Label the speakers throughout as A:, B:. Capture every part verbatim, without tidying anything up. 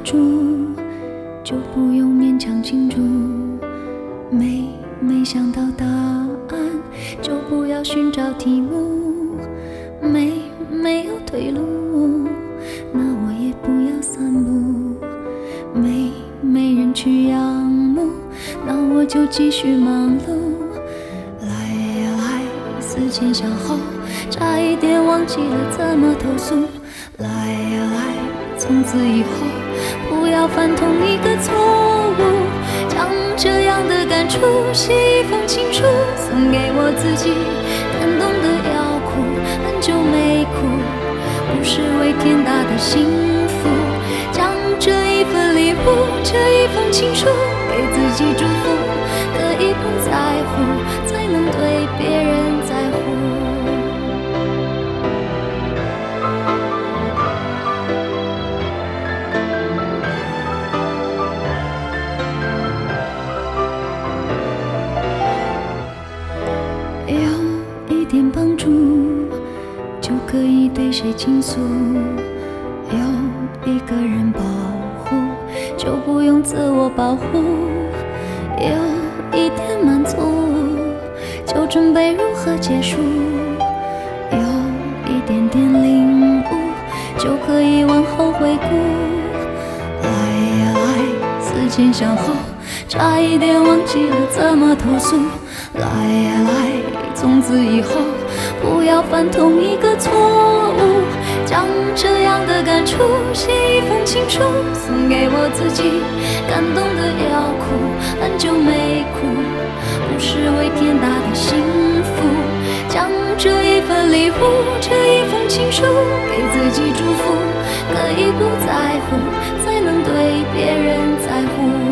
A: 住，就不用勉强庆祝。没没想到答案，就不要寻找题目。没没有退路，那我也不要散步。没没人去仰慕，那我就继续忙碌。来呀来，思前想后，差一点忘记了怎么投诉。来呀来，从此以后不要犯同一个错误。将这样的感触写一封情书，送给我自己，感动的要哭，很久没哭，不是为天大的幸福。将这一份礼物，这一封情书，给自己祝福，可以不在乎，才能对别人在乎。有一点帮助，就可以对谁倾诉。有一个人保护，就不用自我保护。有一点满足，就准备如何结束。有一点点领悟，就可以往后回顾。来呀来，思前想后，差一点忘记了怎么投诉。来呀来，从此以后不要犯同一个错误。将这样的感触写一封情书，送给我自己，感动的要哭，很久没哭，不是为天大的幸福。将这一份礼物，这一封情书，给自己祝福，可以不在乎，才能对别人在乎。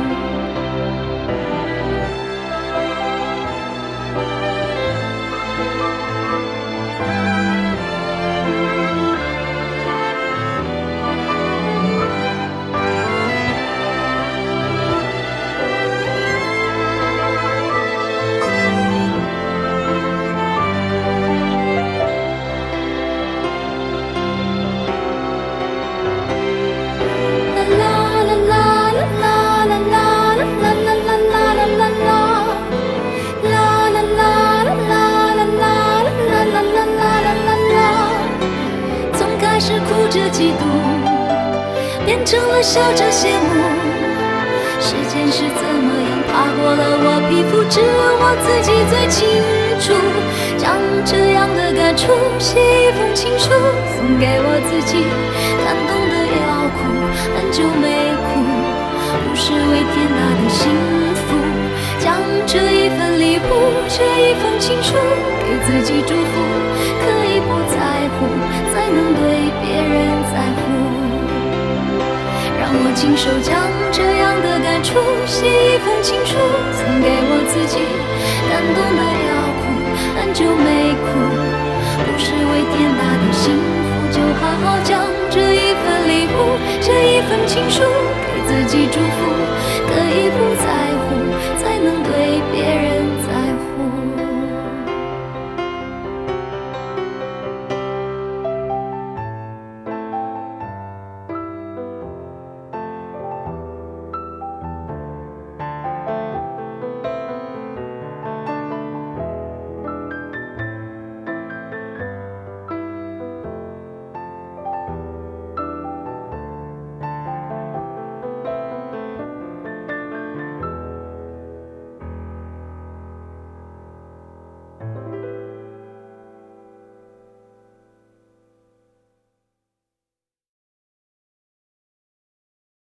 A: 是哭着嫉妒，变成了笑着羡慕。时间是怎么样爬过了我皮肤，只有我自己最清楚。将这样的感触写一封情书，送给我自己，感动的要哭，很久没哭，不是为天大的幸福。将这一份礼物，这一封情书，给自己祝福，可以不在乎，才能对别人在乎。让我亲手将这样的感触写一封情书，送给我自己，感动的要哭，很久没哭，不是为天大的幸福，就好好将这一份礼物，这一份情书，给自己祝福。